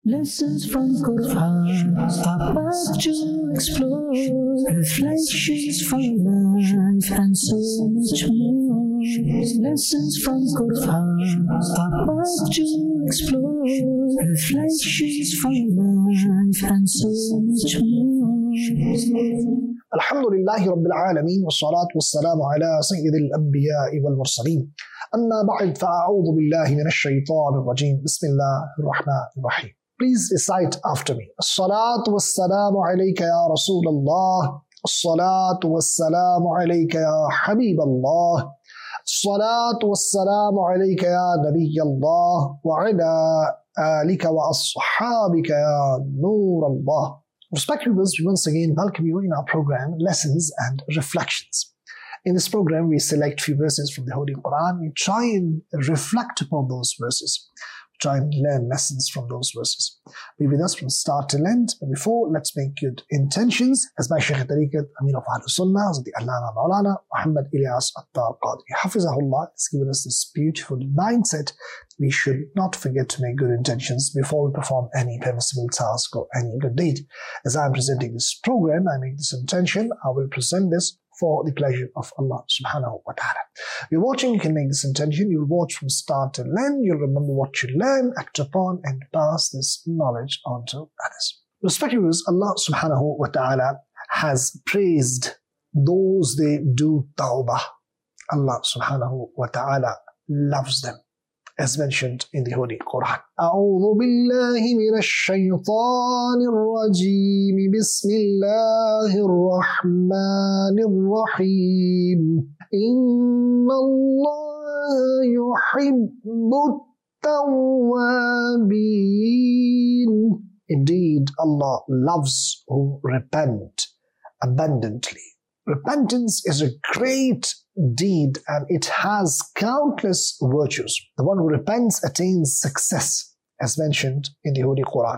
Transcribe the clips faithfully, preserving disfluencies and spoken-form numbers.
Lessons from Quran, our path to explore, reflections from life and so much more. Lessons from Quran, our path to explore, reflections from life and so much more. Alhamdulillahi Rabbil Alameen, wa salatu wa salamu ala Sayyidil Anbiya'i wal Mursaleen. Amma ba'd, fa'a'udhu billahi minash shaitanir rajim. Bismillahir Rahmanir Rahim. Please recite after me. As-salatu was-salamu alayka ya Rasulullah. As-salatu was-salamu alayka ya Habiballah. As-salatu was-salamu alayka ya Nabiyallah. Wa ala alika wa ashabika ya Nurallah. Respected viewers, we once again welcome you in our program, Lessons and Reflections. In this program, we select few verses from the Holy Quran. We try and reflect upon those verses. Try and learn lessons from those verses. Be with us from start till end. But before, let's make good intentions. As my Shaykh Tariqat, Amir of Ahlul Sunnah, the Allama Maulana, Muhammad Ilyas Attar Qadri, Hafizahullah, has given us this beautiful mindset. We should not forget to make good intentions before we perform any permissible task or any good deed. As I am presenting this program, I make this intention. I will present this for the pleasure of Allah subhanahu wa ta'ala. You're watching, you can make this intention. You'll watch from start to end. You'll remember what you learn, act upon, and pass this knowledge on to others. Respected viewers, Allah subhanahu wa ta'ala has praised those they do tawbah. Allah subhanahu wa ta'ala loves them, as mentioned in the Holy Quran. أعوذ بالله من الشيطان الرجيم بسم الله الرحمن الرحيم إن الله يحب التوابين. Indeed, Allah loves who repent abundantly. Repentance is a great deed and it has countless virtues. The one who repents attains success, as mentioned in the Holy Quran.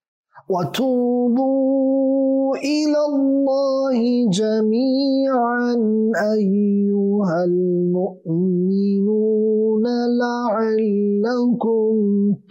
وَتُوبُوا إِلَى اللَّهِ جَمِيعًا أَيُّهَا الْمُؤْمِنُونَ لَعَلَّكُمْ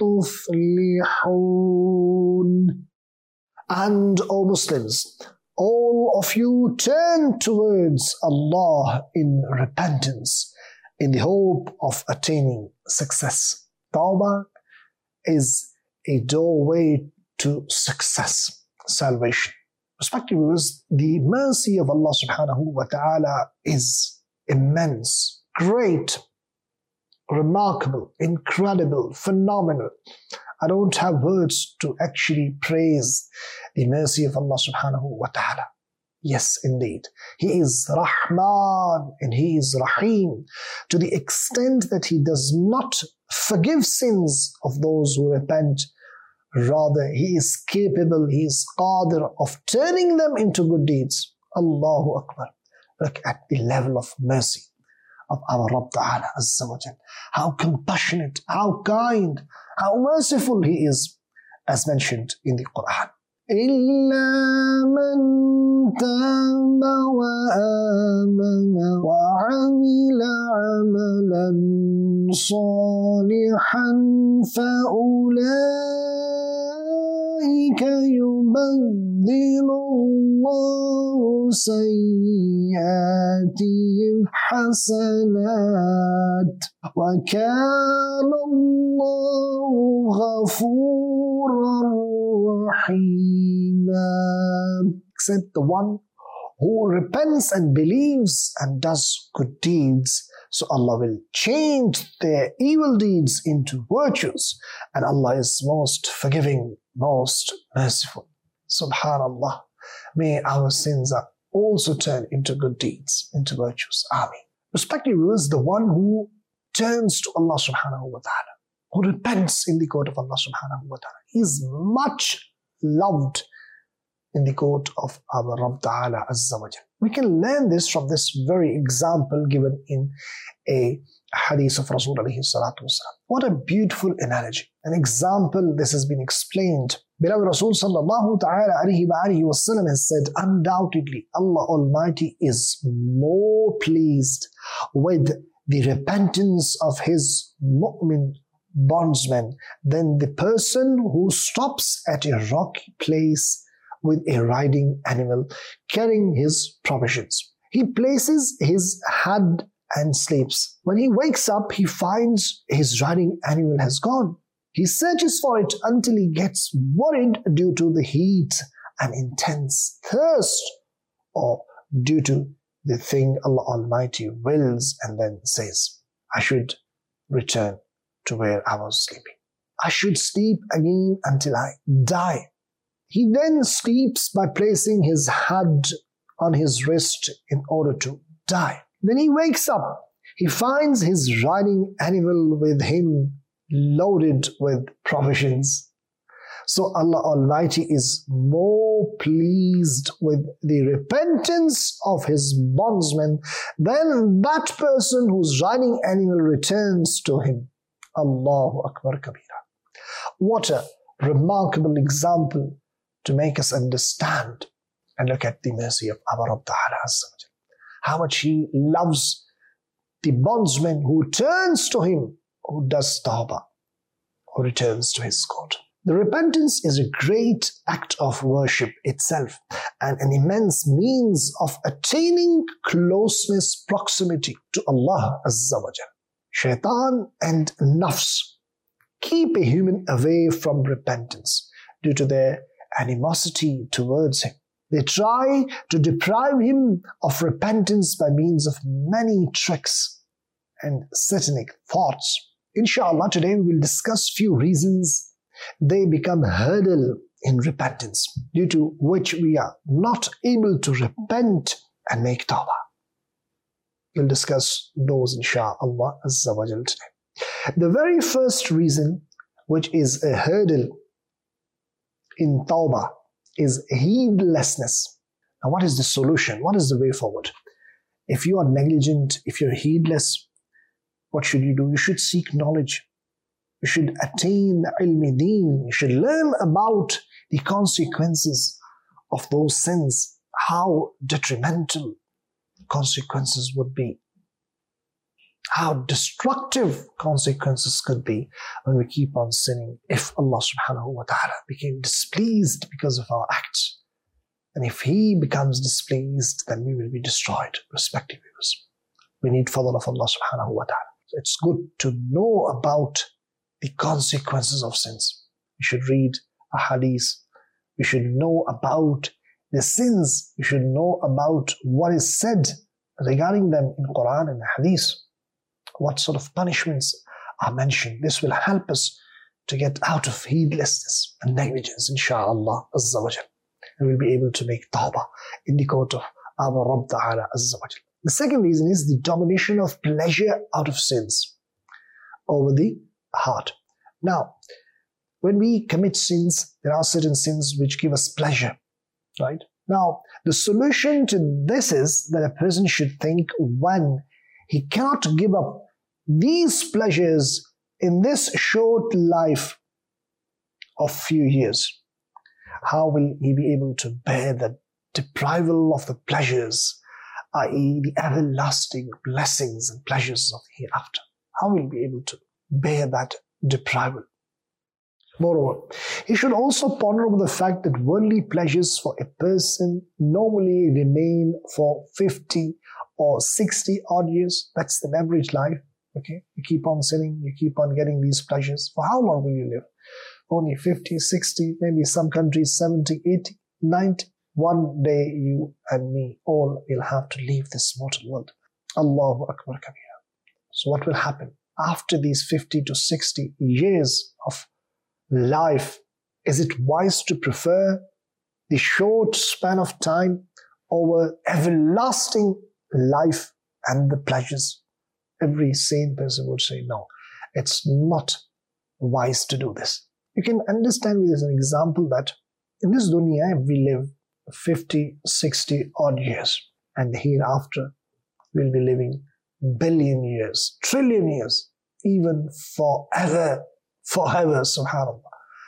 تُفْلِحُونَ. And, O Muslims, all of you turn towards Allah in repentance, in the hope of attaining success. Tawbah is a doorway to success, salvation. Respected viewers, the mercy of Allah subhanahu wa ta'ala is immense, great, remarkable, incredible, phenomenal. I don't have words to actually praise the mercy of Allah subhanahu wa ta'ala. Yes, indeed. He is Rahman and He is Rahim to the extent that He does not forgive sins of those who repent. Rather, He is capable, He is qadir of turning them into good deeds. Allahu Akbar. Look at the level of mercy of our Rabb Ta'ala Azza wa Jal. How compassionate, how kind, how merciful He is, as mentioned in the Quran. إِلَّا مَن تَابَ وَآمَنَ وَعَمِلَ عَمَلًا صَالِحًا فَأُولَٰئِكَ يُبَدِّلُ اللَّهُ سَيِّئَاتِهِمْ حَسَنَاتٍ وَكَانَ اللَّهُ غَفُورًا رَحِيمًا. Except the one who repents and believes and does good deeds, so Allah will change their evil deeds into virtues, and Allah is most forgiving, most merciful. Subhanallah. May our sins also turn into good deeds, into virtues. Ameen. Respected viewers, the one who turns to Allah subhanahu wa ta'ala, who repents in the court of Allah subhanahu wa ta'ala, is much loved in the court of our Rabb Ta'ala Azza wa Jal. We can learn this from this very example given in a hadith of Rasul alayhi salatu wasalam. What a beautiful analogy. An example, this has been explained. Beloved Rasul sallallahu ta'ala alayhi wa alihi wasallam has said, undoubtedly Allah Almighty is more pleased with the repentance of His mu'min bondsmen than the person who stops at a rocky place with a riding animal carrying his provisions. He places his head and sleeps. When he wakes up, he finds his riding animal has gone. He searches for it until he gets worried due to the heat and intense thirst, or due to the thing Allah Almighty wills, and then says, I should return to where I was sleeping. I should sleep again until I die. He then sleeps by placing his head on his wrist in order to die. Then he wakes up. He finds his riding animal with him loaded with provisions. So Allah Almighty is more pleased with the repentance of his bondsman than that person whose riding animal returns to him. Allahu Akbar Kabira. What a remarkable example to make us understand and look at the mercy of our Rabb Ta'ala Azza wa Jal. How much He loves the bondsman who turns to Him, who does tawbah, who returns to His court. The repentance is a great act of worship itself and an immense means of attaining closeness, proximity to Allah Azza wa Jal. Shaitan and nafs keep a human away from repentance due to their animosity towards him. They try to deprive him of repentance by means of many tricks and satanic thoughts. Inshallah, today we will discuss few reasons they become hurdle in repentance, due to which we are not able to repent and make tawbah. We'll discuss those inshallah Azza wa Jal today. The very first reason, which is a hurdle in tawbah, is heedlessness. Now, what is the solution? What is the way forward? If you are negligent, if you're heedless, what should you do? You should seek knowledge. You should attain ilmi deen. You should learn about the consequences of those sins, how detrimental consequences would be, how destructive consequences could be when we keep on sinning, if Allah subhanahu wa ta'ala became displeased because of our acts. And if He becomes displeased, then we will be destroyed, respective viewers. We need fadl of Allah subhanahu wa ta'ala. So it's good to know about the consequences of sins. We should read a hadith. We should know about the sins. We should know about what is said regarding them in Quran and Hadith. What sort of punishments are mentioned. This will help us to get out of heedlessness and negligence, inshaAllah Azza wa Jal. And we'll be able to make tawbah in the court of our Rabb Ta'ala Azza wa Jal. The second reason is the domination of pleasure out of sins over the heart. Now, when we commit sins, there are certain sins which give us pleasure, right? Now, the solution to this is that a person should think, when he cannot give up these pleasures in this short life of few years, how will he be able to bear the deprival of the pleasures, that is the everlasting blessings and pleasures of the hereafter? How will he be able to bear that deprival? Moreover, he should also ponder over the fact that worldly pleasures for a person normally remain for fifty or sixty odd years. That's the average life. Okay, you keep on sinning, you keep on getting these pleasures. For how long will you live? Only fifty, sixty, maybe some countries seventy, eighty, ninety. One day you and me all will have to leave this mortal world. Allahu Akbar Kabira. So what will happen after these fifty to sixty years of life? Is it wise to prefer the short span of time over everlasting life and the pleasures? Every sane person would say, no, it's not wise to do this. You can understand with this an example that in this dunya we live fifty, sixty odd years, and hereafter we'll be living billion years, trillion years, even forever, forever, subhanAllah.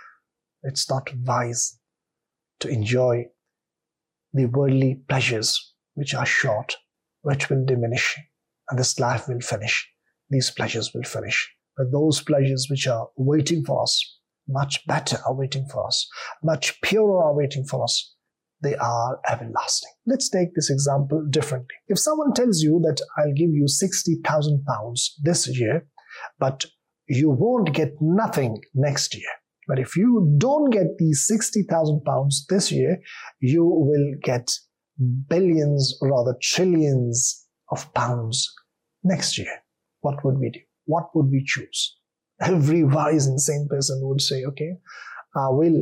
It's not wise to enjoy the worldly pleasures which are short, which will diminish, and this life will finish. These pleasures will finish. But those pleasures which are waiting for us, much better are waiting for us, much purer are waiting for us, they are everlasting. Let's take this example differently. If someone tells you that I'll give you sixty thousand pounds this year, but you won't get nothing next year. But if you don't get these sixty thousand pounds this year, you will get billions, or rather trillions of pounds next year. What would we do? What would we choose? Every wise and sane person would say, okay, I will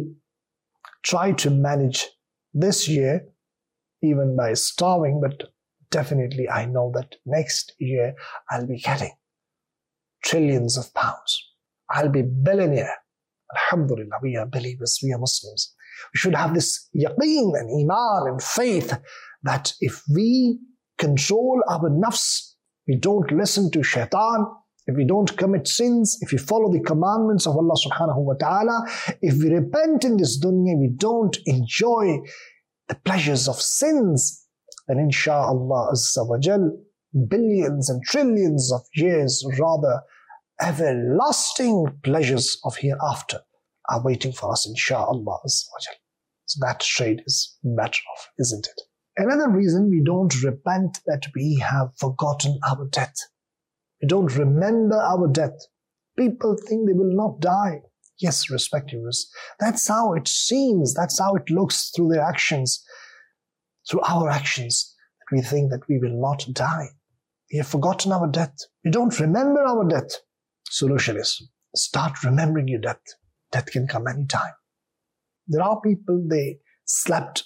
try to manage this year even by starving, but definitely I know that next year I'll be getting trillions of pounds. I'll be billionaire. Alhamdulillah, we are believers, we are Muslims. We should have this yaqeen and iman and faith that if we control our nafs, we don't listen to shaitan, if we don't commit sins, if we follow the commandments of Allah subhanahu wa ta'ala, if we repent in this dunya, we don't enjoy the pleasures of sins, then insha'Allah azza wa jal, billions and trillions of years, rather everlasting pleasures of hereafter are waiting for us, insha'Allah azza wa jal. So that trade is better off, isn't it? Another reason we don't repent that we have forgotten our death. We don't remember our death. People think they will not die. Yes, respected viewers, that's how it seems, that's how it looks through their actions, through our actions, that we think that we will not die. We have forgotten our death. We don't remember our death. Solution is, start remembering your death. Death can come anytime. There are people, they slept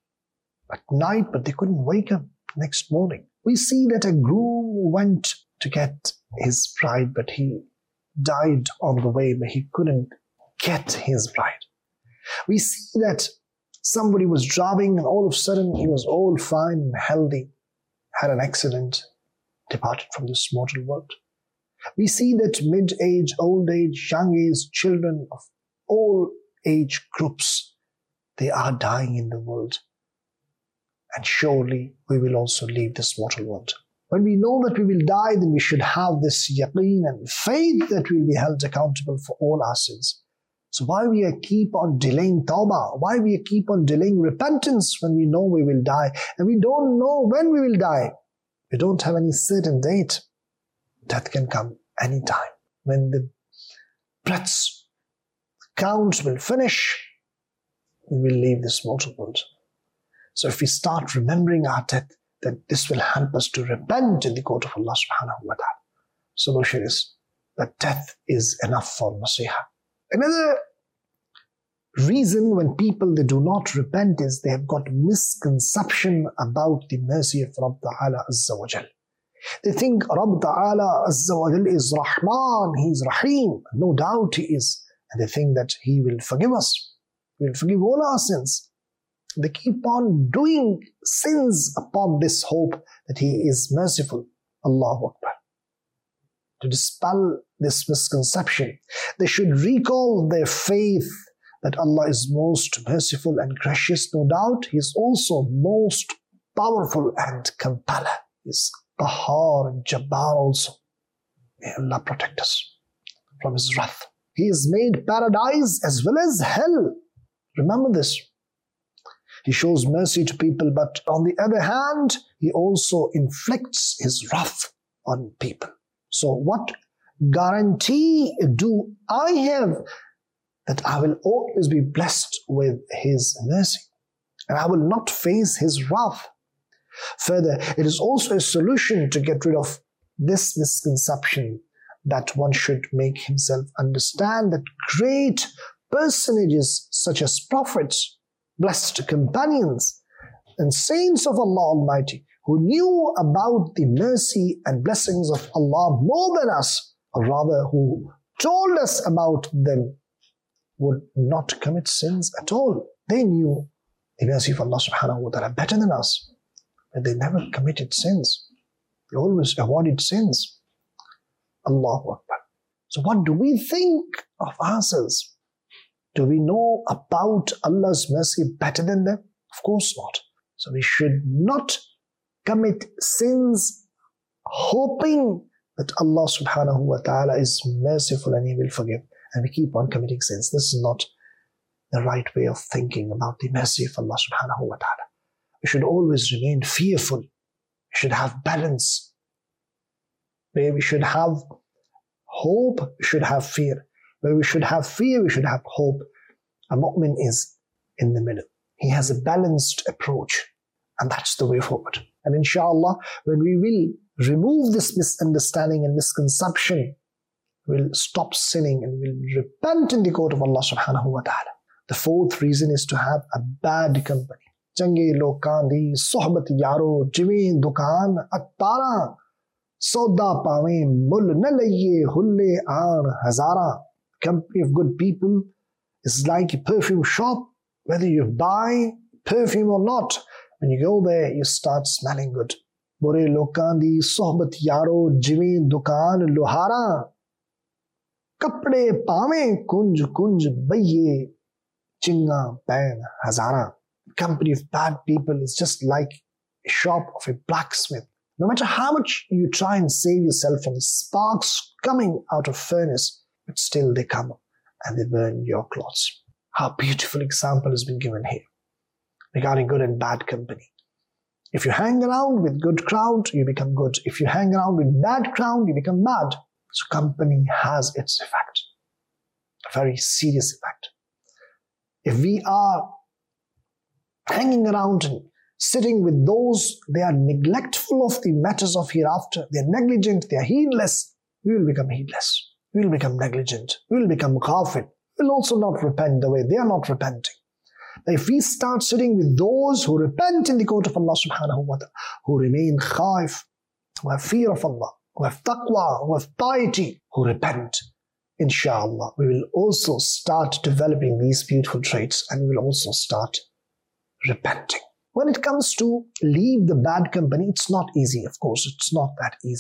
at night, but they couldn't wake up next morning. We see that a groom went to get his bride, but he died on the way, but he couldn't get his bride. We see that somebody was driving and all of a sudden he was all fine and healthy, had an accident, departed from this mortal world. We see that mid-age, old age, young age, children of all age groups, they are dying in the world. And surely we will also leave this mortal world. When we know that we will die, then we should have this yaqeen and faith that we will be held accountable for all our sins. So why we keep on delaying tawbah? Why we keep on delaying repentance when we know we will die? And we don't know when we will die. We don't have any certain date. Death can come anytime. When the breaths, the count will finish, we will leave this mortal world. So if we start remembering our death, then this will help us to repent in the court of Allah subhanahu wa ta'ala. Solution is that death is enough for nasiha. Another reason when people they do not repent is they have got misconception about the mercy of Rabb Ta'ala Azza wa Jal. They think Rabb Ta'ala Azza wa Jal is Rahman, He is Rahim. No doubt He is. And they think that He will forgive us. He will forgive all our sins. They keep on doing sins upon this hope that He is merciful. Allahu Akbar. To dispel this misconception, they should recall their faith that Allah is most merciful and gracious. No doubt He is also most powerful and compeller. He is Qahar and Jabbar also. May Allah protect us from His wrath. He has made paradise as well as hell. Remember this. He shows mercy to people, but on the other hand, He also inflicts His wrath on people. So what guarantee do I have that I will always be blessed with His mercy and I will not face His wrath? Further, it is also a solution to get rid of this misconception that one should make himself understand that great personages such as prophets, blessed companions, and saints of Allah Almighty who knew about the mercy and blessings of Allah more than us, or rather who told us about them, would not commit sins at all. They knew the mercy of Allah subhanahu wa ta'ala better than us, but they never committed sins. They always avoided sins. Allahu Akbar. So what do we think of ourselves? Do we know about Allah's mercy better than them? Of course not. So we should not commit sins hoping that Allah subhanahu wa ta'ala is merciful and He will forgive, and we keep on committing sins. This is not the right way of thinking about the mercy of Allah subhanahu wa ta'ala. We should always remain fearful. We should have balance. Where we should have hope, we should have fear. Where we should have fear, we should have hope. A mu'min is in the middle. He has a balanced approach, and that's the way forward. And inshallah, when we will remove this misunderstanding and misconception, we'll stop sinning and we'll repent in the court of Allah subhanahu wa ta'ala. The fourth reason is to have a bad company. Change lokan di sohbat yaro jive dukan attara soda pave mul na laiye hulle aan hazara. Company of good people is like a perfume shop. Whether you buy perfume or not, when you go there, you start smelling good. Bure lokan di sohbat yaro jive dukan lohara. Kapde pave kunj kunj baye chinga pan hazara. Company of bad people is just like a shop of a blacksmith. No matter how much you try and save yourself from the sparks coming out of furnace, but still they come and they burn your clothes. How beautiful example has been given here regarding good and bad company. If you hang around with good crowd, you become good. If you hang around with bad crowd, you become bad. So company has its effect, a very serious effect. If we are hanging around and sitting with those, they are neglectful of the matters of hereafter, they are negligent, they are heedless, we will become heedless, we will become negligent, we will become ghafil, we will also not repent the way they are not repenting. But if we start sitting with those who repent in the court of Allah subhanahu wa ta'ala, who remain khaif, who have fear of Allah, who have taqwa, who have piety, who repent, inshallah, we will also start developing these beautiful traits, and we will also start repenting. When it comes to leave the bad company, it's not easy, of course, it's not that easy.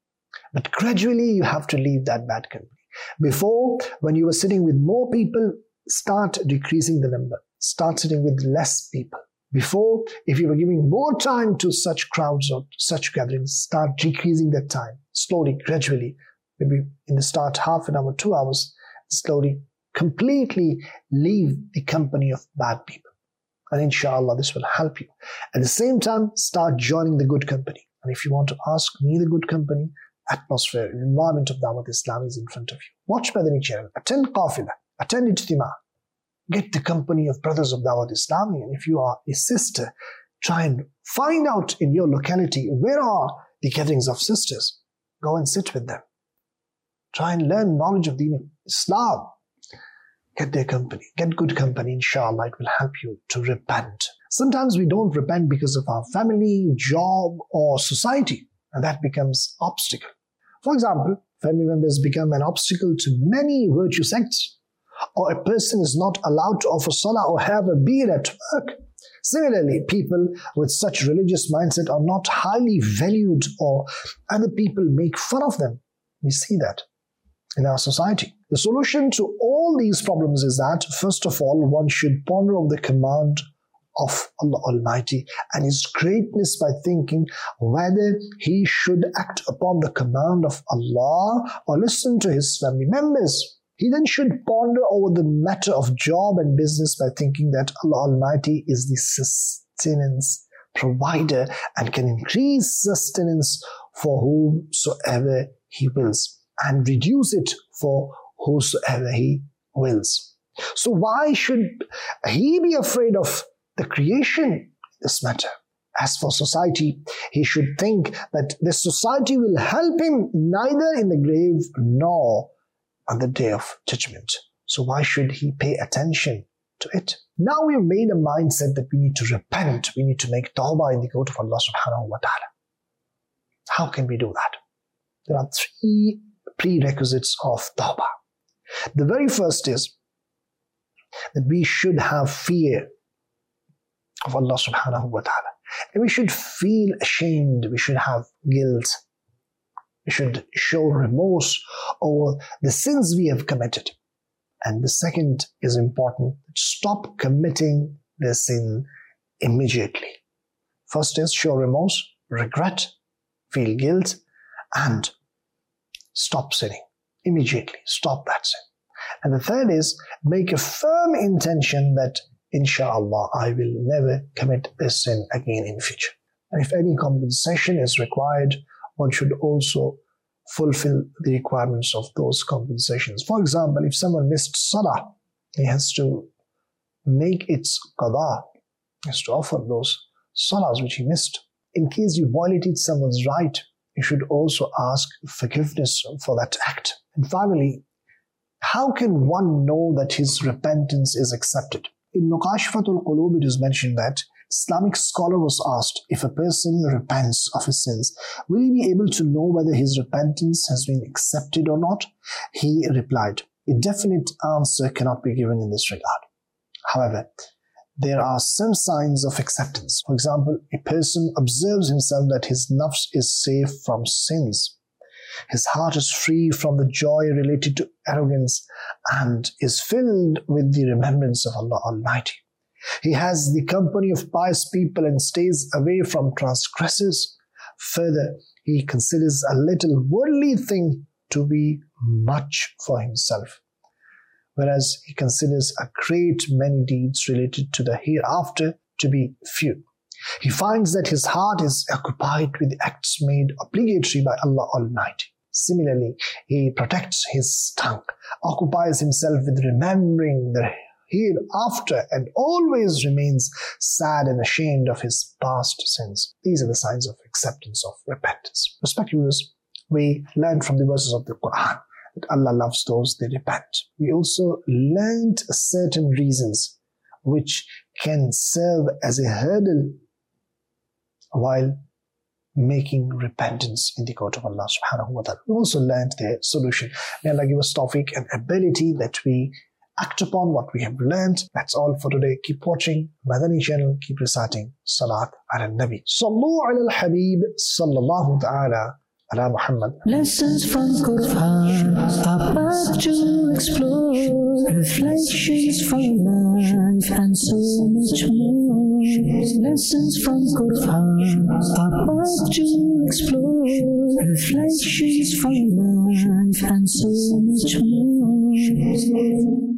But gradually you have to leave that bad company. Before, when you were sitting with more people, start decreasing the number. Start sitting with less people. Before, if you were giving more time to such crowds or such gatherings, start decreasing that time. Slowly, gradually, maybe in the start half an hour, two hours, slowly, completely leave the company of bad people. And inshallah, this will help you. At the same time, start joining the good company. And if you want to ask me the good company, atmosphere, environment of Dawat Islam is in front of you. Watch Madani channel, attend Qafila, attend Ijtima. Get the company of brothers of Dawat Islami. And if you are a sister, try and find out in your locality, where are the gatherings of sisters? Go and sit with them. Try and learn knowledge of Deen Islam. Get their company, get good company, inshallah, it will help you to repent. Sometimes we don't repent because of our family, job, or society, and that becomes obstacle. For example, family members become an obstacle to many virtue sects, or a person is not allowed to offer salah or have a beer at work. Similarly, people with such religious mindset are not highly valued, or other people make fun of them. We see that in our society. The solution to all these problems is that, first of all, one should ponder over the command of Allah Almighty and His greatness by thinking whether he should act upon the command of Allah or listen to his family members. He then should ponder over the matter of job and business by thinking that Allah Almighty is the sustenance provider and can increase sustenance for whomsoever He wills and reduce it for whosoever He wills. So why should he be afraid of the creation in this matter? As for society, he should think that this society will help him neither in the grave nor on the day of judgment. So why should he pay attention to it? Now we've made a mindset that we need to repent, we need to make tawbah in the court of Allah subhanahu wa ta'ala. How can we do that? There are three prerequisites of tawbah. The very first is that we should have fear of Allah subhanahu wa ta'ala. And we should feel ashamed, we should have guilt. We should show remorse over the sins we have committed. And the second is important, stop committing the sin immediately. First is show remorse, regret, feel guilt, and stop sinning. Immediately stop that sin. And the third is make a firm intention that inshallah I will never commit a sin again in future. And if any compensation is required, one should also fulfill the requirements of those compensations. For example, if someone missed salah, he has to make its qada. He has to offer those salahs which he missed. In case you violated someone's right, you should also ask forgiveness for that act. And finally, how can one know that his repentance is accepted? In Mukashifatul Qulub, it is mentioned that Islamic scholar was asked, if a person repents of his sins, will he be able to know whether his repentance has been accepted or not? He replied, a definite answer cannot be given in this regard. However, there are some signs of acceptance. For example, a person observes himself that his nafs is safe from sins. His heart is free from the joy related to arrogance and is filled with the remembrance of Allah Almighty. He has the company of pious people and stays away from transgressors. Further, he considers a little worldly thing to be much for himself, whereas he considers a great many deeds related to the hereafter to be few. He finds that his heart is occupied with acts made obligatory by Allah Almighty. Similarly, he protects his tongue, occupies himself with remembering the hereafter, and always remains sad and ashamed of his past sins. These are the signs of acceptance of repentance. Respected viewers, we learned from the verses of the Quran that Allah loves those they repent. We also learned certain reasons which can serve as a hurdle while making repentance in the court of Allah subhanahu wa ta'ala. We also learned their solution. May Allah give us tawfiq and ability that we act upon what we have learned. That's all for today. Keep watching Madani channel. Keep reciting Salat ala Nabi. Sallu ala al-Habib sallallahu ta'ala ala Muhammad. Lessons from Quran, a path to explore, reflections from life and so much more. Lessons from Quran, a path to explore, reflections from life and so much more.